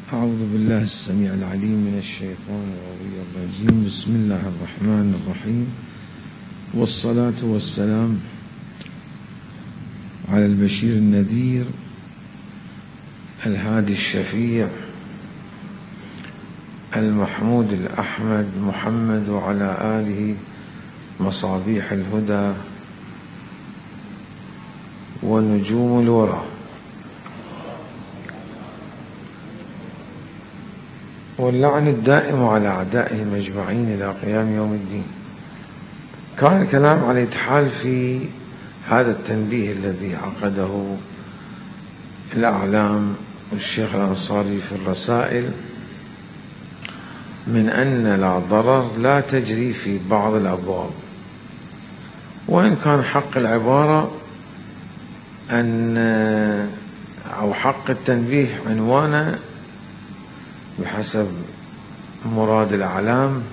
أعوذ بالله السميع العليم من الشيطان الرجيم. بسم الله الرحمن الرحيم، والصلاة والسلام على البشير النذير الهادي الشفيع المحمود الأحمد محمد، وعلى آله مصابيح الهدى ونجوم الورى، واللعن الدائم على أعدائهم أجمعين إلى قيام يوم الدين. كان الكلام على الاتحال في هذا التنبيه الذي عقده الأعلام والشيخ الأنصاري في الرسائل، من أن لا ضرر لا تجري في بعض الأبواب، وإن كان حق العبارة أو حق التنبيه عنوانه بحسب مراد الأعلام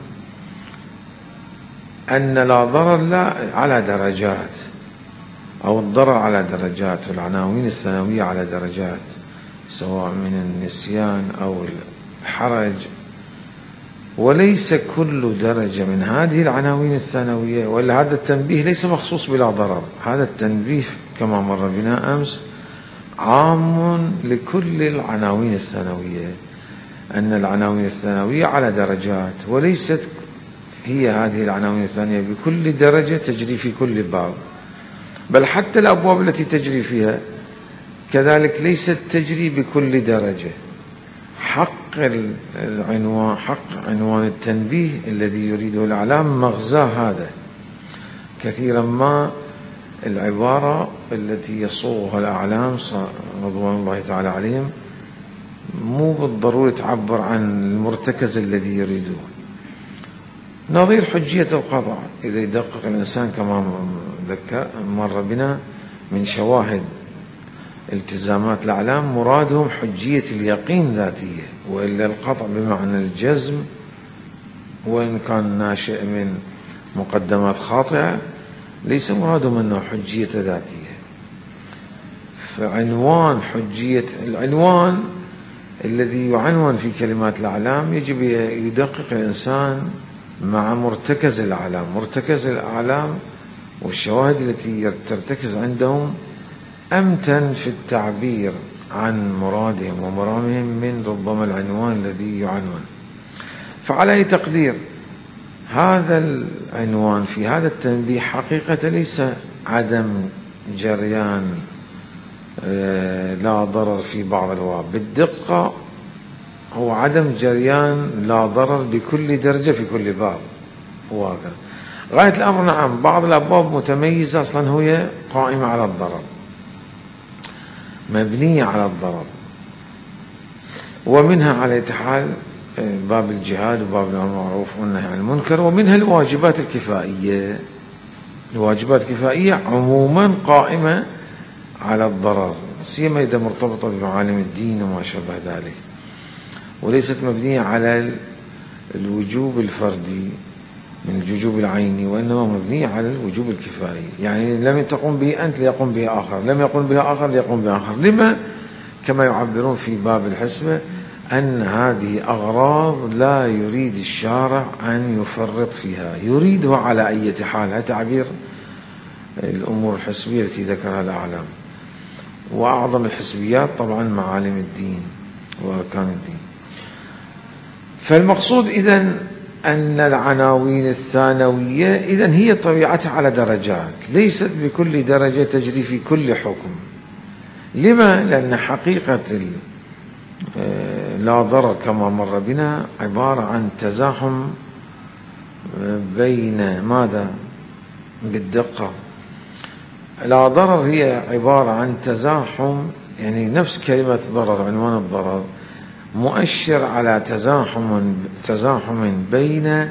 أن لا ضرر لا على درجات، أو الضرر على درجات، والعناوين الثانوية على درجات، سواء من النسيان أو الحرج. وليس كل درجة من هذه العناوين الثانوية، ولا هذا التنبيه ليس مخصوص بلا ضرر. هذا التنبيه كما مر بنا أمس عام لكل العناوين الثانوية، أن العناوين الثانوية على درجات، وليست هي هذه العناوين الثانية بكل درجة تجري في كل باب، بل حتى الأبواب التي تجري فيها كذلك ليست تجري بكل درجة. حق العنوان، حق عنوان التنبيه الذي يريده الإعلام مغزاه هذا. كثيرا ما العبارة التي يصوغها الأعلام رضوان الله تعالى عليهم مو بالضرورة تعبر عن المرتكز الذي يريدون. نظير حجية القطع، إذا يدقق الإنسان كما مر بنا من شواهد التزامات الأعلام، مرادهم حجية اليقين ذاتية، وإلا القطع بمعنى الجزم، وإن كان ناشئ من مقدمات خاطئة ليس مرادهم أنه حجية ذاتية. فعنوان حجية العنوان الذي يعنون في كلمات الأعلام يجب يدقق الإنسان مع مرتكز الأعلام. مرتكز الأعلام والشواهد التي ترتكز عندهم أمتن في التعبير عن مرادهم ومرامهم من ربما العنوان الذي يعنون. فعلى أي تقدير هذا العنوان في هذا التنبيه حقيقة ليس عدم جريان لا ضرر في بعض الأبواب، بالدقة هو عدم جريان لا ضرر بكل درجة في كل باب. وهكذا غاية الأمر نعم بعض الأبواب متميزة أصلا هي قائمة على الضرر، مبنية على الضرر، ومنها على حال باب الجهاد وباب الأمر بالمعروف والنهي عن المنكر، ومنها الواجبات الكفائية. الواجبات الكفائية عموما قائمة على الضرر، سيما إذا مرتبطة بمعالم الدين وما شابه ذلك، وليست مبنية على الوجوب الفردي من الوجوب العيني، وإنما مبنية على الوجوب الكفائي. يعني لم تقوم به أنت ليقوم به آخر، لم يقوم به آخر ليقوم به آخر. لما؟ كما يعبرون في باب الحسبة أن هذه أغراض لا يريد الشارع أن يفرط فيها، يريدها على أي حال. هذا تعبير الأمور الحسبية التي ذكرها الأعلام. وأعظم الحسبيات طبعا معالم الدين وأركان الدين. فالمقصود إذن أن العناوين الثانوية إذن هي طبيعتها على درجات، ليست بكل درجة تجري في كل حكم. لما؟ لأن حقيقة لا ضرر كما مر بنا عبارة عن تزاحم بين ماذا؟ بالدقة لا ضرر هي عبارة عن تزاحم، يعني نفس كلمة ضرر، عنوان الضرر مؤشر على تزاحم بين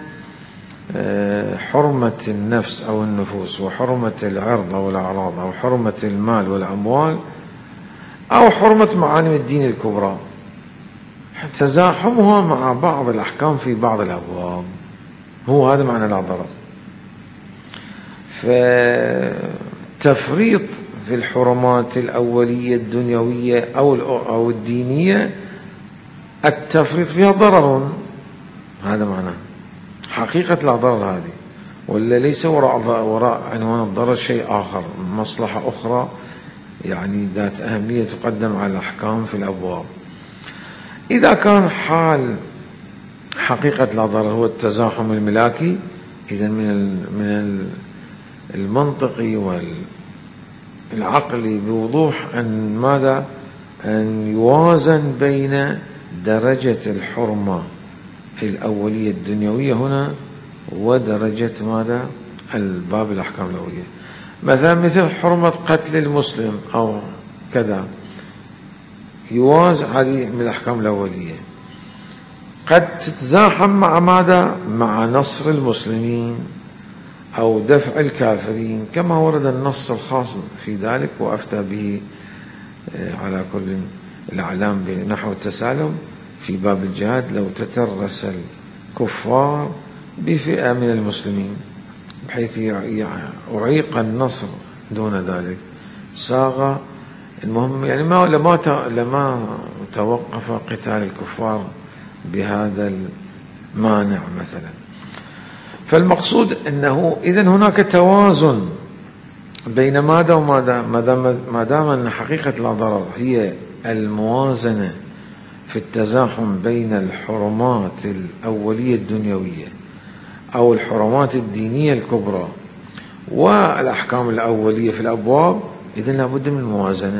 حرمة النفس أو النفوس، وحرمة العرض أو الأعراض، أو حرمة المال والأموال، أو حرمة معالم الدين الكبرى، تزاحمها مع بعض الأحكام في بعض الأبواب. هو هذا معنى لا ضرر. فتفريط في الحرمات الأولية الدنيوية أو الدينية التفريط فيها ضرر، هذا معناه حقيقة لا ضرر هذه، ولا ليس وراء عنوان الضرر شيء آخر، مصلحة أخرى يعني ذات أهمية تقدم على الأحكام في الأبواب. إذا كان حال حقيقة لا ضرر هو التزاحم الملاكي، إذن من المنطقي والعقلي بوضوح أن ماذا؟ أن يوازن بين درجة الحرمة الأولية الدنيوية هنا ودرجة ماذا؟ الباب الأحكام الأولية. مثل حرمة قتل المسلم أو كذا، يوازن هذه من الأحكام الأولية، قد تتزاحم مع ماذا؟ مع نصر المسلمين أو دفع الكافرين، كما ورد النص الخاص في ذلك وأفتى به على كل الأعلام بنحو التسالم في باب الجهاد. لو تترس الكفار بفئة من المسلمين بحيث أعيق النصر دون ذلك ساغ، المهم يعني لما توقف قتال الكفار بهذا المانع مثلا. فالمقصود أنه إذن هناك توازن بين ماذا وماذا، ما دام أن حقيقة لا ضرر هي الموازنة في التزاحم بين الحرمات الأولية الدنيوية أو الحرمات الدينية الكبرى والأحكام الأولية في الأبواب، إذن لابد من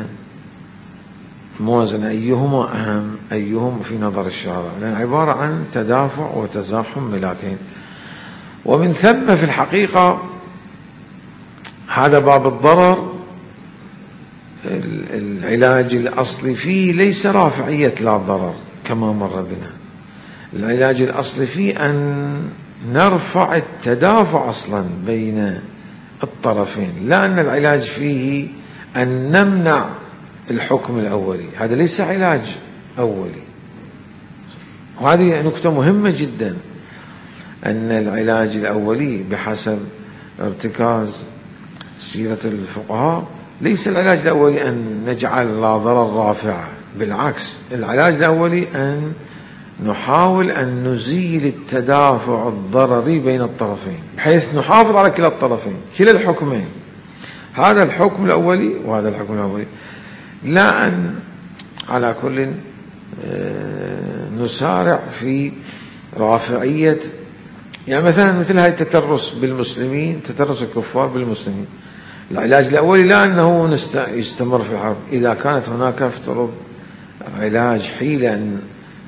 موازنة أيهما أهم، أيهم في نظر الشارع، لأن عبارة عن تدافع وتزاحم ملاكين. ومن ثم في الحقيقة هذا باب الضرر العلاج الأصلي فيه ليس رافعية لا ضرر كما مر بنا، العلاج الأصلي فيه أن نرفع التدافع أصلا بين الطرفين، لا أن العلاج فيه أن نمنع الحكم الأولي، هذا ليس علاج أولي. وهذه نكتة مهمة جدا، أن العلاج الأولي بحسب ارتكاز سيرة الفقهاء ليس العلاج الأولي أن نجعل لا ضرر رافعة، بالعكس العلاج الأولي أن نحاول أن نزيل التدافع الضرري بين الطرفين بحيث نحافظ على كلا الطرفين، كلا الحكمين، هذا الحكم الأولي وهذا الحكم الأولي، لا أن على كل نسارع في رافعية. يعني مثل هاي التترس بالمسلمين، تترس الكفار بالمسلمين، العلاج الأولي لا أنه يستمر في الحرب، إذا كانت هناك افترض علاج حيلة أن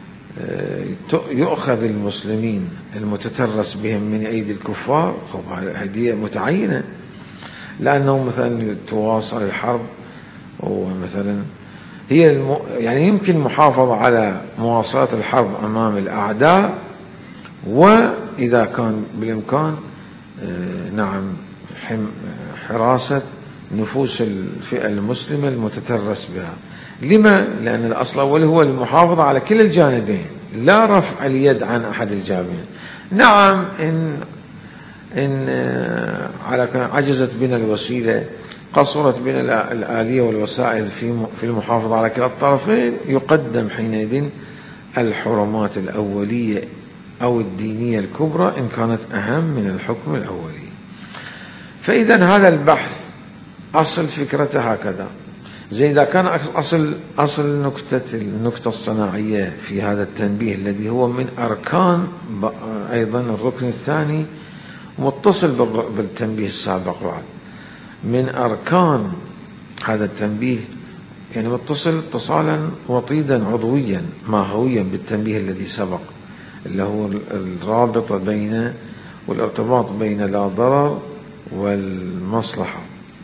يؤخذ المسلمين المتترس بهم من أيدي الكفار، هذه متعينة، لأنه مثلا تواصل الحرب ومثلا هي يعني يمكن محافظة على مواصلة الحرب أمام الأعداء، وإذا كان بالإمكان نعم حراسة نفوس الفئة المسلمة المتترس بها. لما؟ لأن الأصل الأول هو المحافظة على كلا الجانبين، لا رفع اليد عن أحد الجانبين. نعم إن على عجزت بنا الوسيلة، قصرت بنا الآلية والوسائل في المحافظة على كلا الطرفين، يقدم حينئذ الحرمات الأولية أو الدينية الكبرى إن كانت أهم من الحكم الأولي. فإذا هذا البحث أصل فكرته هكذا. زي إذا كان أصل النكتة الصناعية في هذا التنبيه الذي هو من أركان أيضا الركن الثاني متصل بالتنبيه السابق، بعد من أركان هذا التنبيه، يعني متصل اتصالا وطيدا عضويا ماهويا بالتنبيه الذي سبق، اللي هو الرابط بين والارتباط بين لا ضرر والمصلحة.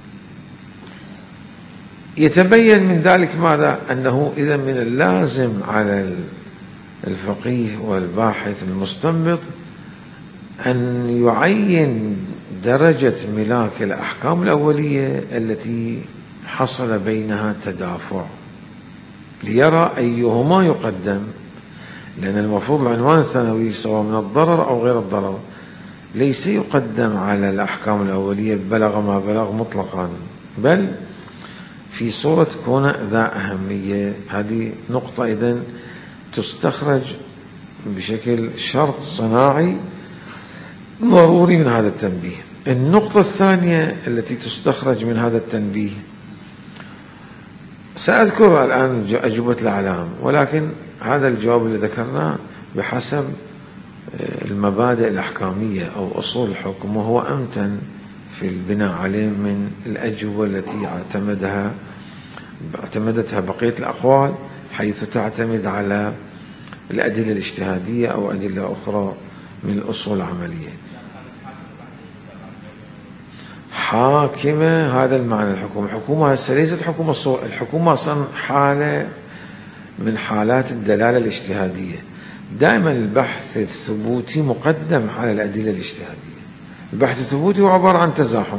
يتبين من ذلك ماذا؟ أنه إذا من اللازم على الفقيه والباحث المستنبط أن يعين درجة ملاك الأحكام الأولية التي حصل بينها تدافع، ليرى أيهما يقدم، لأن المفروض العنوان الثانوي سواء من الضرر أو غير الضرر ليس يقدم على الأحكام الأولية بلغ ما بلغ مطلقا، بل في صورة كون ذا أهمية. هذه نقطة إذن تستخرج بشكل شرط صناعي ضروري من هذا التنبيه. النقطة الثانية التي تستخرج من هذا التنبيه، سأذكر الآن أجوبة الأعلام، ولكن هذا الجواب اللي ذكرناه بحسب المبادئ الأحكامية أو أصول الحكم، وهو أمتن في البناء عليه من الأجوبة التي اعتمدتها بقية الأقوال، حيث تعتمد على الأدلة الاجتهادية أو أدلة أخرى من الأصول العملية. حاكمة، هذا المعنى الحكومة. الحكومة هسه ليست حكومة الحكومة أصلا حالة من حالات الدلالة الاجتهادية. دائما البحث الثبوتي مقدم على الأدلة الاجتهادية. البحث الثبوتي هو عبارة عن تزاحم.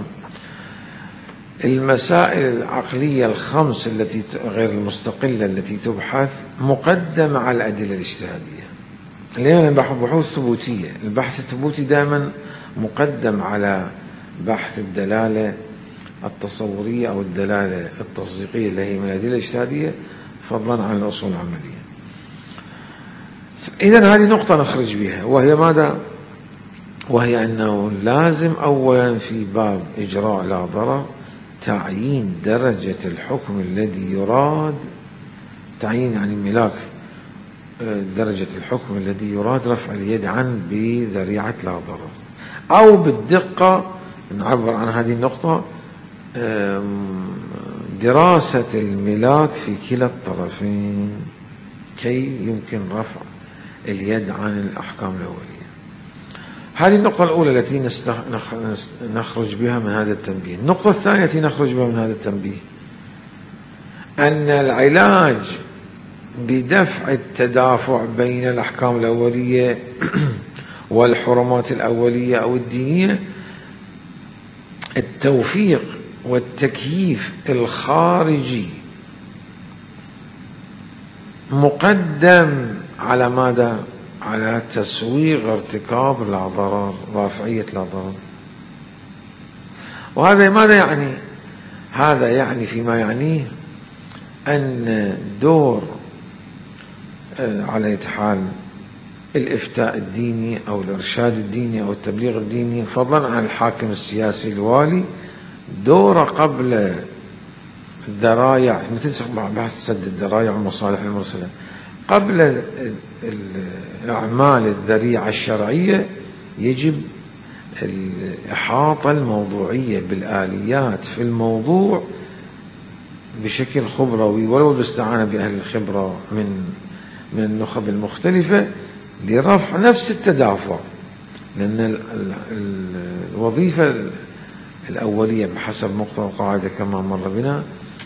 المسائل العقلية الخمس التي غير المستقلة التي تبحث مقدمة على الأدلة الاجتهادية. لأن بحوث ثبوتية، البحث الثبوتي دائما مقدم على بحث الدلالة التصورية أو الدلالة التصديقية اللي هي من الأدلة الاجتهادية، فضلا عن الأصول العملية. إذن هذه نقطة نخرج بها، وهي ماذا؟ وهي أنه لازم أولا في باب إجراء لا ضرر تعيين درجة الحكم الذي يراد، تعيين يعني ملاك درجة الحكم الذي يراد رفع اليد عنه بذريعة لا ضرر، أو بالدقة نعبر عن هذه النقطة دراسة الملاك في كلا الطرفين كي يمكن رفع اليد عن الأحكام الأولية. هذه النقطة الأولى التي نخرج بها من هذا التنبيه. النقطة الثانية التي نخرج بها من هذا التنبيه أن العلاج بدفع التدافع بين الأحكام الأولية والحرمات الأولية أو الدينية التوفيق والتكييف الخارجي مقدم على ماذا؟ على تسويغ ارتكاب لا ضرر، رافعية لا ضرر. وهذا ماذا يعني؟ هذا يعني فيما يعنيه أن دور على حال الإفتاء الديني أو الإرشاد الديني أو التبليغ الديني، فضلا عن الحاكم السياسي الوالي، دوره قبل الذرايع، مثل بحث سد الذرايع والمصالح المرسلة، قبل الأعمال الذريعة الشرعية يجب الإحاطة الموضوعية بالآليات في الموضوع بشكل خبروي، ولو باستعانة بأهل الخبرة من النخب المختلفة لرفع نفس التدافع. لأن الوظيفة الأولية بحسب مقتضى القاعدة كما مر بنا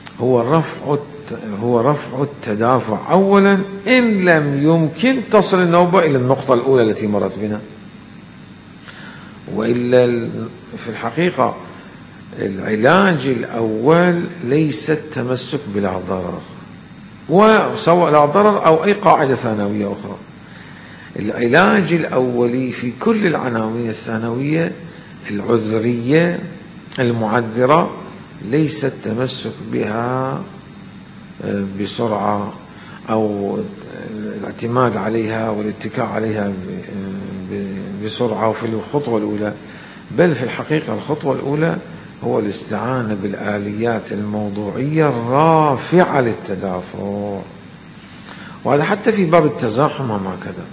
هو رفع التدافع أولا، إن لم يمكن تصل النوبة إلى النقطة الأولى التي مرت بنا. وإلا في الحقيقة العلاج الأول ليس التمسك بلا ضرر، وسواء لا ضرر أو أي قاعدة ثانوية أخرى. العلاج الأولي في كل العناوين الثانوية العذرية المعذرة ليس التمسك بها بسرعة أو الاعتماد عليها والاتكاء عليها بسرعة وفي الخطوة الأولى، بل في الحقيقة الخطوة الأولى هو الاستعانة بالآليات الموضوعية الرافعة للتدافع. وهذا حتى في باب التزاحم هم هكذا.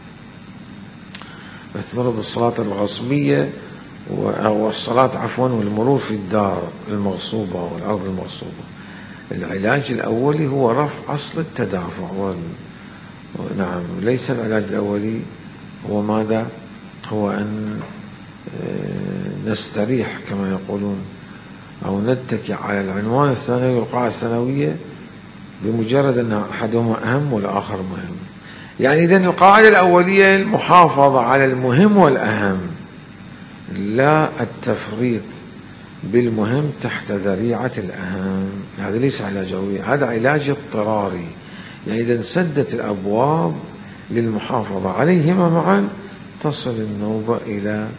افترض الصلاة الغصبية أو الصلاة عفوا والمرور في الدار المغصوبة والأرض المغصوبة، العلاج الأولي هو رفع أصل التدافع. نعم، ليس العلاج الأولي هو ماذا؟ هو أن نستريح كما يقولون أو نتكي على العنوان الثانوي والقاعدة الثانوية بمجرد أن أحدهما أهم والآخر مهم. يعني إذن القاعدة الأولية المحافظة على المهم والأهم، لا التفريط بالمهم تحت ذريعة الأهم. هذا ليس علاج أولي، هذا علاج اضطراري. يعني إذا سدت الأبواب للمحافظة عليهما معا تصل النوبة إلى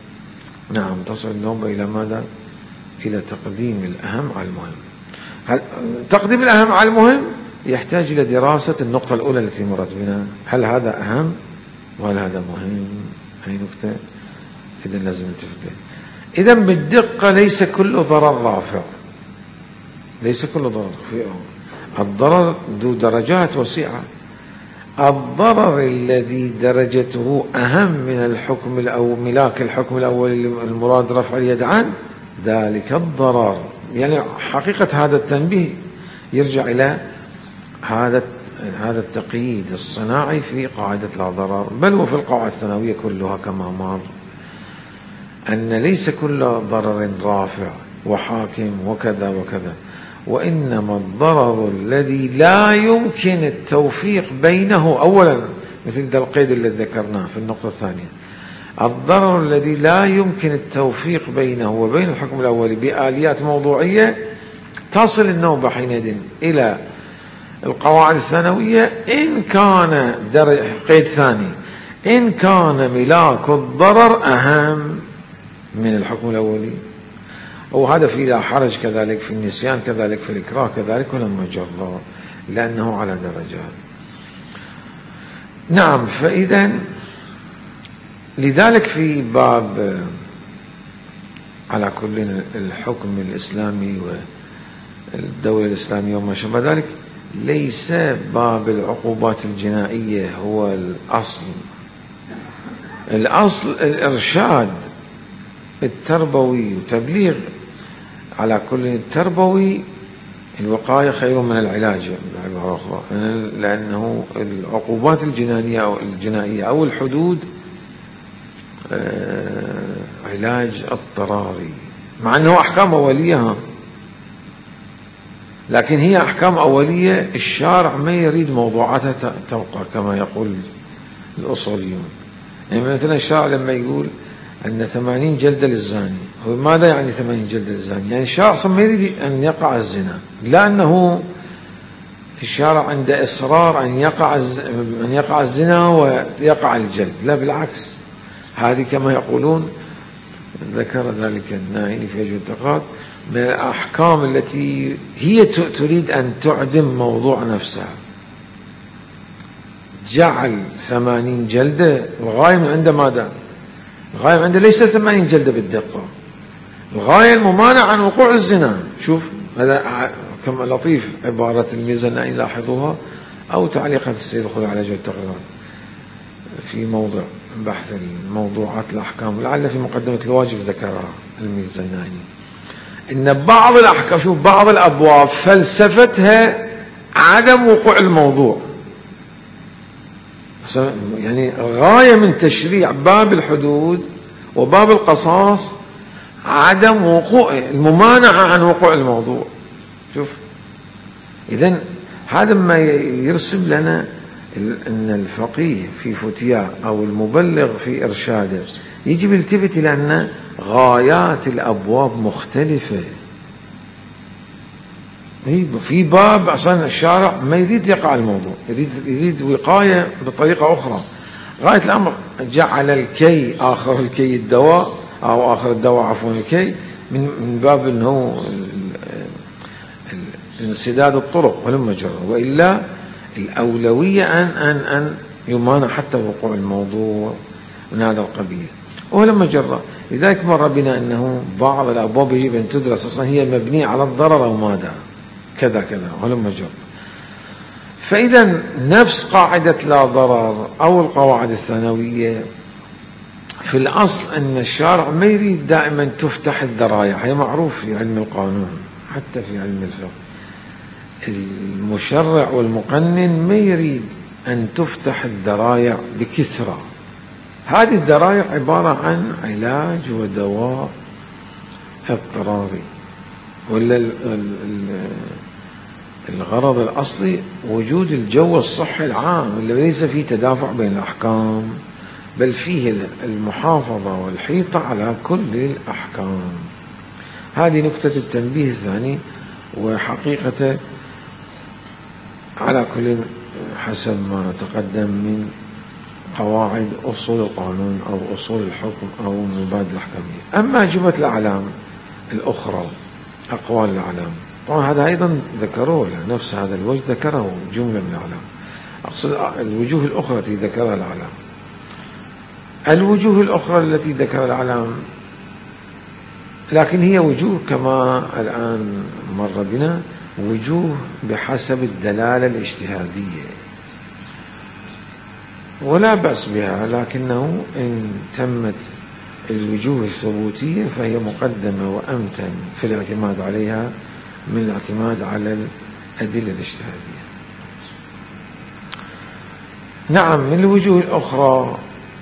ماذا؟ إلى تقديم الأهم على المهم. تقديم الأهم على المهم يحتاج إلى دراسة النقطة الأولى التي مرت بنا، هل هذا أهم وهل هذا مهم؟ هي نقطة إذا لازم نلتفت. إذا بالدقة ليس كل ضرر رافع، ليس كل ضرر، الضرر ذو درجات وسيعة. الضرر الذي درجته أهم من الحكم أو ملاك الحكم الأول المراد رفع اليد عنه، ذلك الضرر. يعني حقيقة هذا التنبيه يرجع إلى هذا التقييد الصناعي في قاعدة لا ضرر، بل وفي القواعد الثانوية كلها كما مر، أن ليس كل ضرر رافع وحاكم وكذا وكذا، وإنما الضرر الذي لا يمكن التوفيق بينه أولا، مثل ذا القيد الذي ذكرناه في النقطة الثانية، الضرر الذي لا يمكن التوفيق بينه وبين الحكم الأولي بآليات موضوعية، تصل النوبة حينئذ إلى القواعد الثانوية إن كان قيد ثاني، إن كان ملاك الضرر أهم من الحكم الأولي. وهذا في لا حرج كذلك، في النسيان كذلك، في الإكراه كذلك، ولما جرى، لأنه على درجات. نعم. فإذا لذلك في باب على كل الحكم الإسلامي والدولة الإسلامية وما شابه ذلك، ليس باب العقوبات الجنائية هو الأصل. الأصل الإرشاد التربوي وتبليغ على كل التربوي، الوقاية خير من العلاج بعبارة أخرى، لأنه العقوبات الجنائية أو الحدود علاج اضطراري، مع أنه أحكام أولية، لكن هي أحكام أولية الشارع ما يريد موضوعاتها تبقى كما يقول الأصوليون. يعني مثلا الشارع لما يقول أن 80 جلدة للزاني، هو ماذا يعني 80 جلدة للزاني؟ يعني الشارع أصلا ما يريد أن يقع الزنا، لأنه الشارع عنده إصرار أن يقع الزنا ويقع الجلد، لا بالعكس. هذه كما يقولون، ذكر ذلك النائلي في وجه التقاط، من الأحكام التي هي تريد أن تعدم موضوع نفسها. جعل 80 جلدة، الغاية من عنده ماذا؟ الغاية من عنده ليس 80 جلدة بالدقة، الغاية الممانعة عن وقوع الزنا. شوف هذا كما لطيف عبارة الميزانية لاحظوها، أو تعليقات السيد الخوي على جوة التقريرات في موضع بحث الموضوعات الأحكام، لعل في مقدمة الواجب ذكرها الميزانية، إن بعض الأحكام، شوف بعض الأبواب فلسفتها عدم وقوع الموضوع. يعني غاية من تشريع باب الحدود وباب القصاص عدم وقوع، الممانعة عن وقوع الموضوع. شوف إذن هذا ما يرسم لنا أن الفقيه في فتياه أو المبلغ في إرشاده يجب التفت إلى أن غايات الأبواب مختلفة. في باب أصلا الشارع ما يريد يقع الموضوع، يريد وقاية بطريقة أخرى. غاية الأمر جعل الكي آخر الكي الدواء، أو آخر الدواء عفوا الكي، من باب أنه انسداد الطرق ولما جرى، وإلا الأولوية أن يمانع حتى وقوع الموضوع من هذا القبيل ولما جرى. لذلك مر بنا أنه بعض الأبواب يجب أن تدرس أصلا هي مبنية على الضرر أو ماذا كذا كذا ولما جرى. فإذا نفس قاعدة لا ضرر أو القواعد الثانوية، في الأصل أن الشارع ما يريد دائما تفتح الذرائع، هي معروف في علم القانون حتى في علم الفقه. المشرع والمقنن ما يريد أن تفتح الذرائع بكثرة. هذه الذرائع عبارة عن علاج ودواء اضطراري، ولا الغرض الأصلي وجود الجو الصحي العام اللي ليس فيه تدافع بين الأحكام، بل فيه المحافظة والحيطة على كل الأحكام. هذه نقطة التنبيه الثاني. وحقيقة على كل حسب ما تقدم من قواعد أصول القانون أو أصول الحكم أو المبادئ الأحكامية. أما جملة الأعلام الأخرى، أقوال الأعلام طبعا هذا أيضا ذكروه، نفس هذا الوجه ذكره جملة من الأعلام. أقصد الوجوه الأخرى التي ذكرها الأعلام. الوجوه الأخرى التي ذكرها الأعلام لكن هي وجوه كما الآن مر بنا، وجوه بحسب الدلالة الاجتهادية، ولا بأس بها، لكنه إن تمت الوجوه الثبوتية فهي مقدمة وأمتن في الاعتماد عليها من الاعتماد على الأدلة الاجتهادية. نعم، من الوجوه الأخرى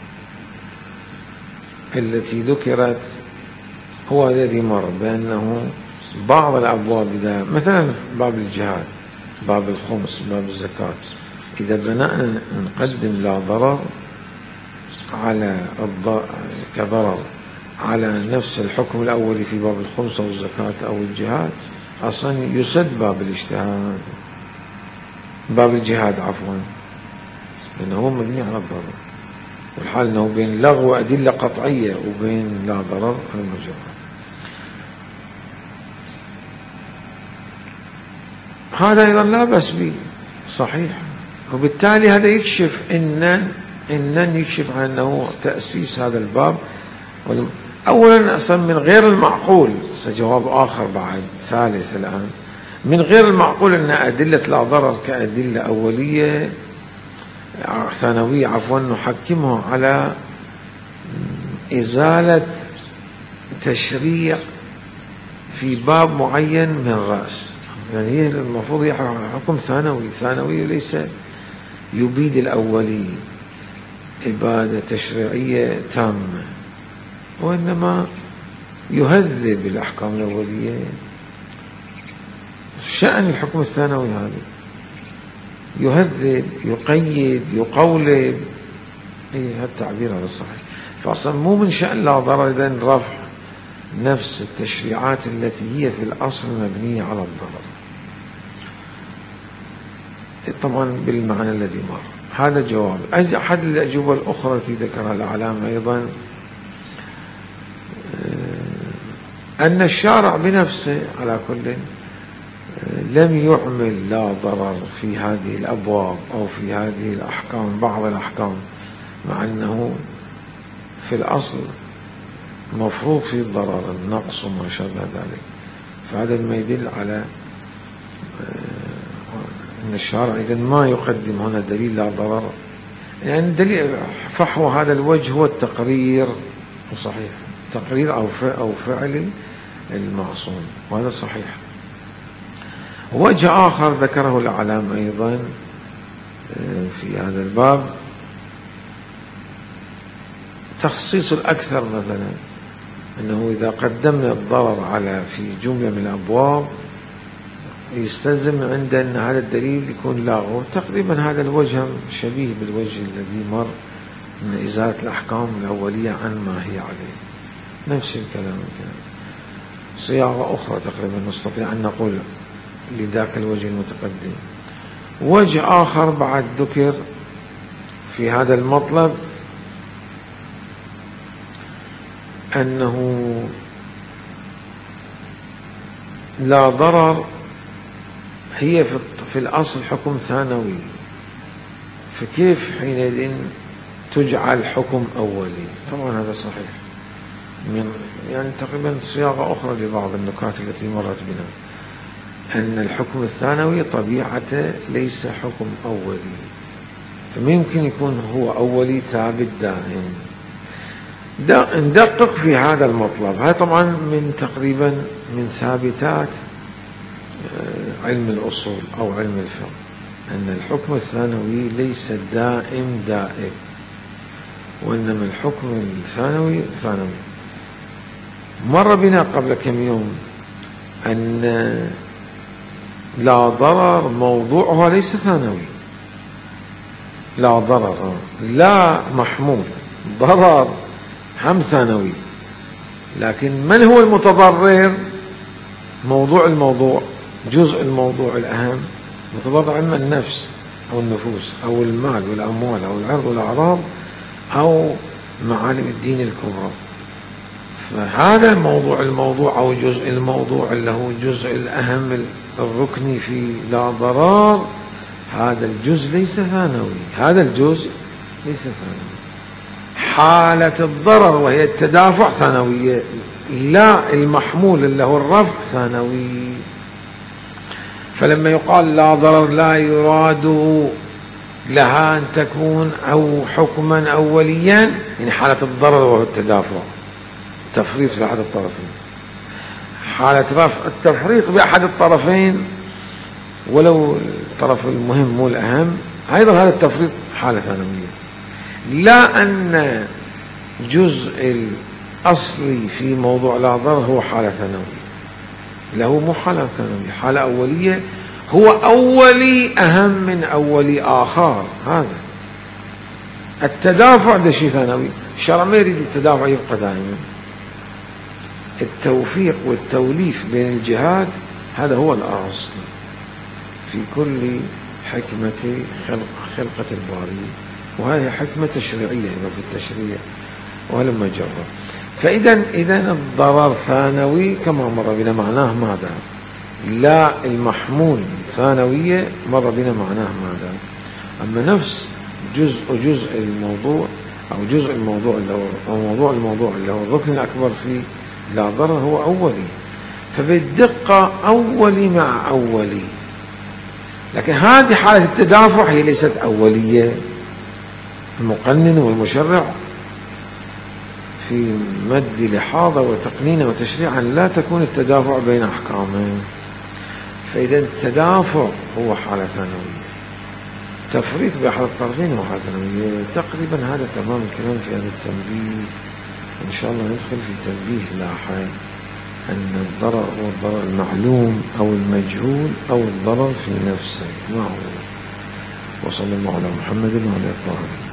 التي ذكرت هو الذي مر بأنه بعض الأبواب مثلا باب الجهاد، باب الخمس، باب الزكاة، إذا بدأنا نقدم لا ضرر على كضرر على نفس الحكم الأولي في باب الخمس أو الزكاة أو الجهاد، أصلا يسد باب الاجتهاد، باب الجهاد عفوا، لأنه هو مبني على الضرر، والحال أنه بين لغو أدلة قطعية وبين لا ضرر المجرد. هذا أيضا لا بأس به، صحيح، وبالتالي هذا يكشف يكشف عن أنه تأسيس هذا الباب. أولا أصلا من غير المعقول، جواب آخر بعد ثالث الآن، من غير المعقول أن أدلة لا ضرر كأدلة أولية ثانوية عفوا نحكمها على إزالة تشريع في باب معين من الرأس. يعني هي المفروض هي حكم ثانوي ليس يبيد الأولي إبادة تشريعية تامة، وإنما يهذب الأحكام الأولية. شأن الحكم الثانوي هذا يهذب، يقيد، يقولب، هذا التعبير هذا الصحيح. فأصلا مو من شأن لا ضرر إذن رفع نفس التشريعات التي هي في الأصل مبنية على الضرر، طبعا بالمعنى الذي مر. هذا جواب. أحد الأجوبة الأخرى التي ذكرها الأعلام أيضا أن الشارع بنفسه على كل لم يعمل لا ضرر في هذه الأبواب أو في هذه الأحكام، بعض الأحكام، مع أنه في الأصل مفروض في الضرر، النقص وما شابه ذلك. فهذا ما يدل على أن الشارع إذن ما يقدم هنا دليل لا ضرر، يعني دليل فحوى هذا الوجه هو التقرير، صحيح، تقرير أو فعل المعصوم، وهذا صحيح. وجه آخر ذكره الأعلام أيضا في هذا الباب تخصيص الأكثر، مثلا أنه إذا قدمنا الضرر على في جملة من الأبواب يستلزم عندنا أن هذا الدليل يكون لاغو. تقريبا هذا الوجه شبيه بالوجه الذي مر من إزالة الأحكام الأولية عن ما هي عليه، نفس الكلام، صياغة أخرى تقريبا نستطيع أن نقول لذاك الوجه المتقدم. وجه آخر بعد ذكر في هذا المطلب أنه لا ضرر هي في الأصل حكم ثانوي، فكيف حينئذ تجعل حكم أولي؟ طبعا هذا صحيح، يعني تقريبا صياغة أخرى لبعض النكات التي مرت بنا، أن الحكم الثانوي طبيعته ليس حكم أولي، فممكن يكون هو أولي ثابت دائم. ندقق في هذا المطلب. هذا طبعا من تقريبا من ثابتات علم الأصول أو علم الفقه، أن الحكم الثانوي ليس دائم، وإنما الحكم الثانوي ثانوي. مر بنا قبل كم يوم أن لا ضرر موضوعها ليس ثانوي، لا ضرر لا محمول، ضرر هم ثانوي، لكن من هو المتضرر؟ الموضوع جزء الموضوع الأهم، متضرر عن النفس أو النفوس أو المال والأموال أو العرض والأعراض أو معالم الدين الكبرى. فهذا الموضوع أو جزء الموضوع اللي هو الجزء الأهم الركني في لا ضرر، هذا الجزء ليس ثانوي، هذا الجزء ليس ثانوي. حالة الضرر وهي التدافع ثانوية، لا المحمول اللي هو الرفع ثانوي. فلما يقال لا ضرر لا يراد لها أن تكون أو حكما أوليا، يعني حالة الضرر وهو التدافع، تفريط في أحد الطرفين. حالة رفع التفريط بأحد الطرفين ولو الطرف المهم مو الأهم، أيضا هذا التفريط حالة ثانوية. لا أن جزء الأصلي في موضوع لا ضرر هو حالة ثانوية، له مو حالة ثانوية، حالة أولية، هو أولي أهم من أولي آخر. هذا التدافع ده شيء ثانوي. الشرع ما يريد التدافع يبقى دائما. التوفيق والتوليف بين الجهات هذا هو الأصل في كل حكمة خلقة الباري، وهذه حكمة تشريعية إذا في التشريع ولما جرب. فإذا الضرر ثانوي كما مر بنا معناه ماذا؟ لا المحمول ثانوية مر بنا معناه ماذا؟ أما نفس جزء الموضوع أو جزء الموضوع اللي هو أو موضوع الموضوع اللي هو الركن الأكبر في لا ضرر هو أولي، فبالدقة أولي مع أولي. لكن هذه حالة التدافع هي ليست أولية. المقنن والمشرع في مد لحاظة وتقنين وتشريعا لا تكون التدافع بين أحكامين. فإذا التدافع هو حالة ثانوية، تفريط بأحد الطرفين هو حالة ثانوية. تقريبا هذا تمام الكلام في هذا التنبيه. إن شاء الله ندخل في تنبيه لاحق أن الضرر هو الضرر المعلوم أو المجهول أو الضرر في نفسه ما هو. وصلى الله على محمد وعلى آله.